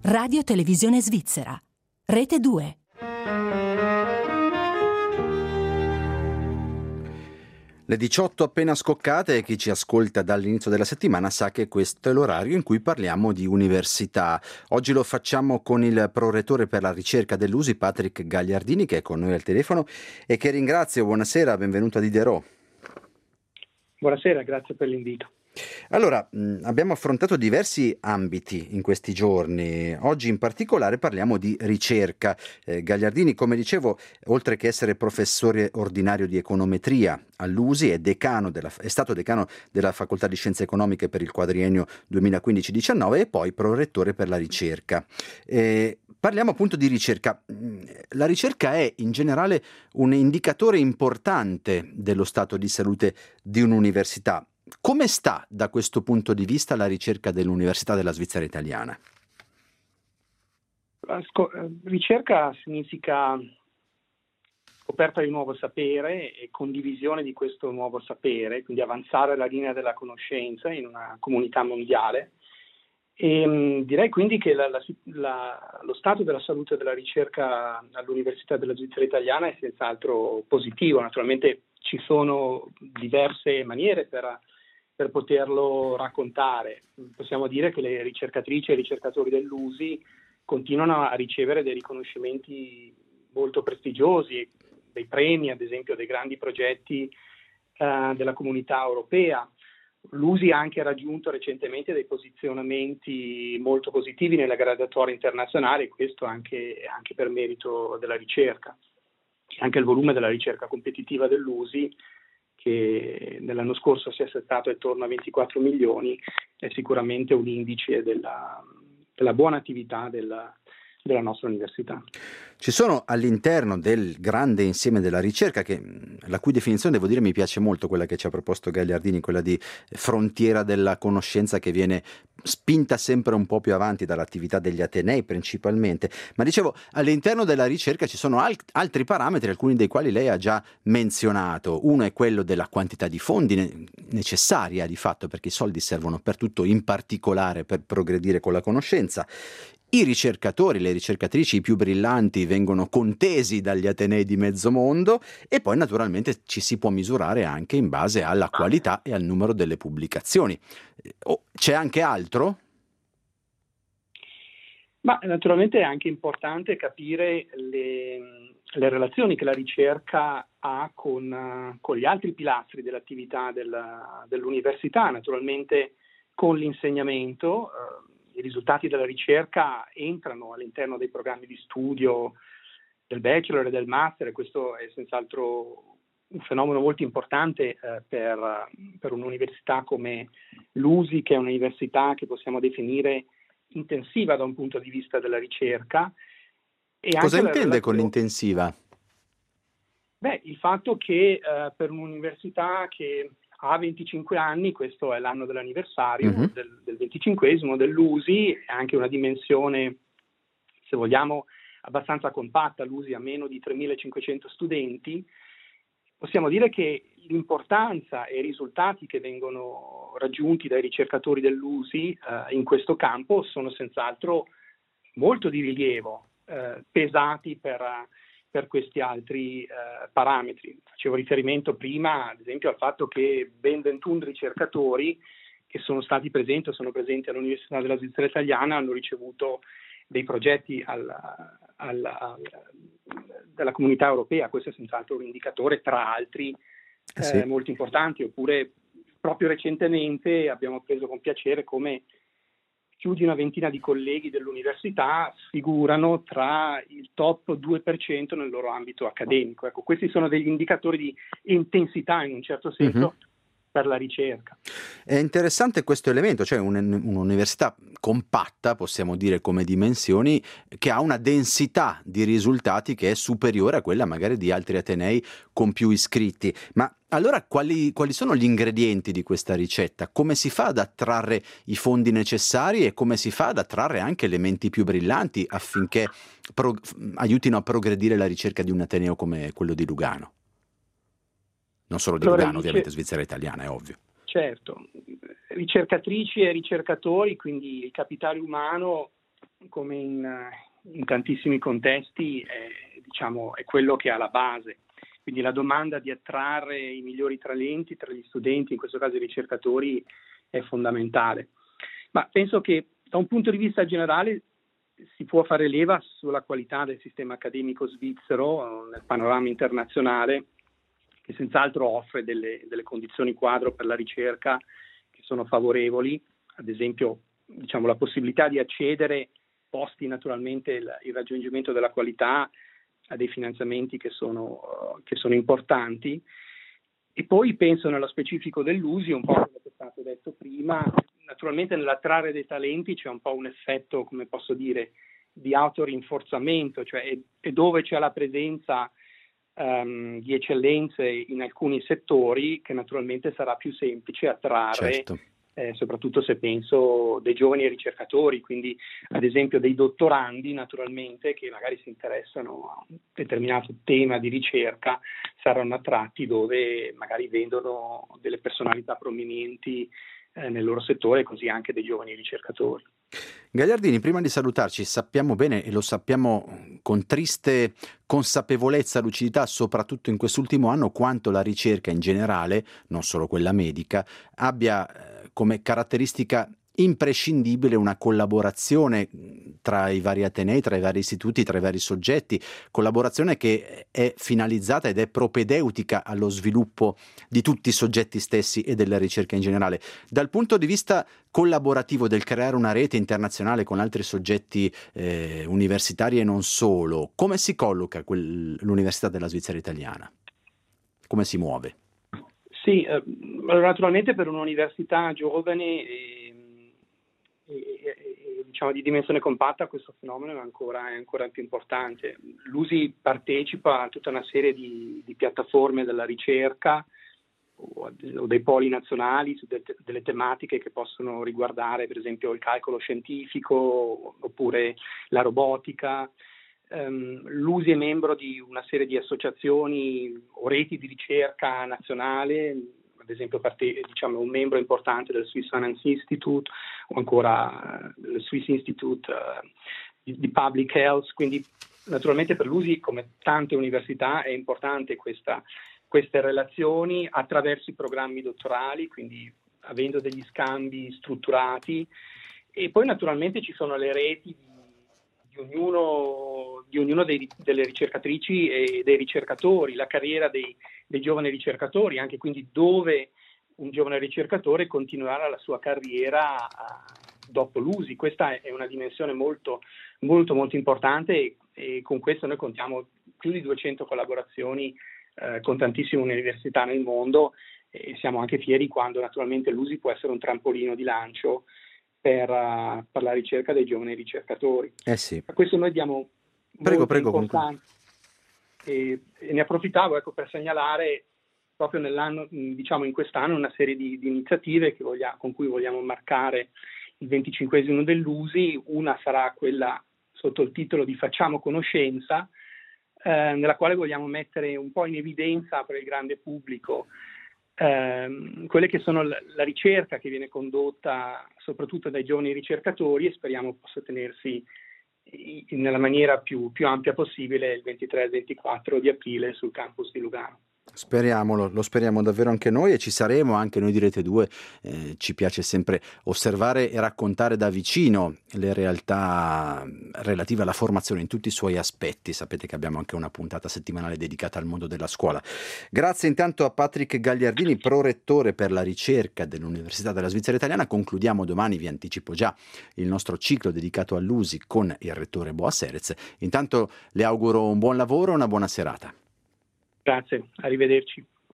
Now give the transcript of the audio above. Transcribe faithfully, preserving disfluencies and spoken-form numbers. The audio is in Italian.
Radio Televisione Svizzera. Rete due. Le diciotto appena scoccate, e chi ci ascolta dall'inizio della settimana sa che questo è l'orario in cui parliamo di università. Oggi lo facciamo con il prorettore per la ricerca dell'U S I, Patrick Gagliardini, che è con noi al telefono e che ringrazio. Buonasera, benvenuto a Diderot. Buonasera, grazie per l'invito. Allora, mh, abbiamo affrontato diversi ambiti in questi giorni. Oggi in particolare parliamo di ricerca. Eh, Gagliardini, come dicevo, oltre che essere professore ordinario di econometria all'U S I, è, decano della, è stato decano della Facoltà di Scienze Economiche per il quadriennio duemilaquindici diciannove e poi prorettore per la ricerca. Eh, Parliamo appunto di ricerca. La ricerca è in generale un indicatore importante dello stato di salute di un'università. Come sta da questo punto di vista la ricerca dell'Università della Svizzera Italiana? La sco- ricerca significa scoperta di nuovo sapere e condivisione di questo nuovo sapere, quindi avanzare la linea della conoscenza in una comunità mondiale. E, mh, direi quindi che la, la, la, lo stato della salute della ricerca all'Università della Svizzera Italiana è senz'altro positivo. Naturalmente ci sono diverse maniere per per poterlo raccontare. Possiamo dire che le ricercatrici e i ricercatori dell'U S I continuano a ricevere dei riconoscimenti molto prestigiosi, dei premi, ad esempio dei grandi progetti eh, della comunità europea. L'U S I ha anche raggiunto recentemente dei posizionamenti molto positivi nella graduatoria internazionale, questo anche, anche per merito della ricerca. Anche il volume della ricerca competitiva dell'U S I, che nell'anno scorso si è assestato attorno a ventiquattro milioni, è sicuramente un indice della, della buona attività della, della nostra università. Ci sono all'interno del grande insieme della ricerca, che la cui definizione devo dire mi piace molto, quella che ci ha proposto Gagliardini, quella di frontiera della conoscenza, che viene spinta sempre un po' più avanti dall'attività degli atenei principalmente, ma dicevo all'interno della ricerca ci sono alt- altri parametri, alcuni dei quali lei ha già menzionato. Uno è quello della quantità di fondi ne- necessaria di fatto, perché i soldi servono per tutto, in particolare per progredire con la conoscenza. I ricercatori, le ricercatrici, i più brillanti vengono contesi dagli atenei di mezzo mondo, e poi naturalmente ci si può misurare anche in base alla qualità e al numero delle pubblicazioni. Oh, c'è anche altro? Ma naturalmente è anche importante capire le, le relazioni che la ricerca ha con, con gli altri pilastri dell'attività della, dell'università, naturalmente con l'insegnamento. Eh, I risultati della ricerca entrano all'interno dei programmi di studio del bachelor e del master, e questo è senz'altro un fenomeno molto importante eh, per, per un'università come l'U S I, che è un'università che possiamo definire intensiva da un punto di vista della ricerca. E Cosa anche intende relazione... con intensiva? Beh, il fatto che eh, per un'università che ha venticinque anni, questo è l'anno dell'anniversario uh-huh. del, del venticinquesimo dell'U S I, è anche una dimensione, se vogliamo, abbastanza compatta. L'U S I ha meno di tremilacinquecento studenti. Possiamo dire che l'importanza e i risultati che vengono raggiunti dai ricercatori dell'U S I eh, in questo campo sono senz'altro molto di rilievo, eh, pesati per... per questi altri eh, parametri. Facevo riferimento prima, ad esempio, al fatto che ben ventuno ricercatori che sono stati presenti o sono presenti all'Università della Svizzera Italiana hanno ricevuto dei progetti alla, alla, alla, dalla comunità europea. Questo è senz'altro un indicatore tra altri eh, sì. molto importanti. Oppure proprio recentemente abbiamo preso con piacere come più di una ventina di colleghi dell'università figurano tra il top due per cento nel loro ambito accademico. Ecco, questi sono degli indicatori di intensità, in un certo senso, uh-huh. per la ricerca. È interessante questo elemento, cioè un, un'università compatta, possiamo dire, come dimensioni, che ha una densità di risultati che è superiore a quella magari di altri atenei con più iscritti. Ma allora quali, quali sono gli ingredienti di questa ricetta? Come si fa ad attrarre i fondi necessari e come si fa ad attrarre anche le menti più brillanti affinché pro, aiutino a progredire la ricerca di un ateneo come quello di Lugano? Non solo di allora, Lugano, ricer- ovviamente, Svizzera Italiana, è ovvio. Certo, ricercatrici e ricercatori, quindi il capitale umano come in, in tantissimi contesti, è, diciamo, è quello che ha la base. Quindi la domanda di attrarre i migliori talenti tra gli studenti, in questo caso i ricercatori, è fondamentale. Ma penso che da un punto di vista generale si può fare leva sulla qualità del sistema accademico svizzero nel panorama internazionale, che senz'altro offre delle, delle condizioni quadro per la ricerca che sono favorevoli, ad esempio, diciamo, la possibilità di accedere, posti naturalmente il, il raggiungimento della qualità, a dei finanziamenti che sono, uh, che sono importanti. E poi penso nello specifico dell'U S I, un po' come è stato detto prima, naturalmente nell'attrarre dei talenti c'è un po' un effetto, come posso dire, di autorinforzamento, cioè è, è dove c'è la presenza um, di eccellenze in alcuni settori che naturalmente sarà più semplice attrarre. Certo. Eh, soprattutto se penso dei giovani ricercatori, quindi ad esempio dei dottorandi naturalmente che magari si interessano a un determinato tema di ricerca, saranno attratti dove magari vedono delle personalità prominenti eh, nel loro settore, così anche dei giovani ricercatori. Gagliardini, prima di salutarci, sappiamo bene e lo sappiamo con triste consapevolezza, lucidità, soprattutto in quest'ultimo anno, quanto la ricerca in generale, non solo quella medica, abbia eh, come caratteristica imprescindibile una collaborazione tra i vari atenei, tra i vari istituti, tra i vari soggetti, collaborazione che è finalizzata ed è propedeutica allo sviluppo di tutti i soggetti stessi e della ricerca in generale. Dal punto di vista collaborativo del creare una rete internazionale con altri soggetti eh, universitari e non solo, come si colloca quel, l'Università della Svizzera Italiana? Come si muove? Sì, eh, naturalmente per un'università giovane e, e, e, diciamo di dimensione compatta questo fenomeno è ancora, è ancora più importante. L'U S I partecipa a tutta una serie di, di piattaforme della ricerca o, o dei poli nazionali su de, delle tematiche che possono riguardare per esempio il calcolo scientifico oppure la robotica. Um, L'U S I è membro di una serie di associazioni o reti di ricerca nazionale, ad esempio parte, diciamo, un membro importante del Swiss Finance Institute o ancora uh, del Swiss Institute uh, di, di Public Health, quindi naturalmente per l'U S I, come tante università, è importante questa, queste relazioni attraverso i programmi dottorali, quindi avendo degli scambi strutturati, e poi naturalmente ci sono le reti di di ognuno, di ognuno dei, delle ricercatrici e dei ricercatori, la carriera dei, dei giovani ricercatori, anche quindi dove un giovane ricercatore continuerà la sua carriera dopo l'U S I. Questa è una dimensione molto, molto, molto importante e, e con questo noi contiamo più di duecento collaborazioni eh, con tantissime università nel mondo e siamo anche fieri quando naturalmente l'U S I può essere un trampolino di lancio Per, uh, per la ricerca dei giovani ricercatori. Eh sì. A questo noi diamo prego, prego, importanza e, e ne approfittavo ecco, per segnalare proprio nell'anno, diciamo in quest'anno, una serie di, di iniziative che voglia, con cui vogliamo marcare il venticinquesimo dell'U S I. Una sarà quella sotto il titolo di Facciamo conoscenza, eh, nella quale vogliamo mettere un po' in evidenza per il grande pubblico Eh, quelle che sono la, la ricerca che viene condotta soprattutto dai giovani ricercatori e speriamo possa tenersi in, nella maniera più, più ampia possibile il ventitré e il ventiquattro di aprile sul campus di Lugano. Speriamolo, lo speriamo davvero anche noi e ci saremo anche noi di Rete due. Eh, ci piace sempre osservare e raccontare da vicino le realtà relative alla formazione in tutti i suoi aspetti. Sapete che abbiamo anche una puntata settimanale dedicata al mondo della scuola. Grazie intanto a Patrick Gagliardini, prorettore per la ricerca dell'Università della Svizzera Italiana. Concludiamo domani, vi anticipo già, il nostro ciclo dedicato all'U S I con il rettore Boa Serez. Intanto le auguro un buon lavoro e una buona serata. Grazie, arrivederci.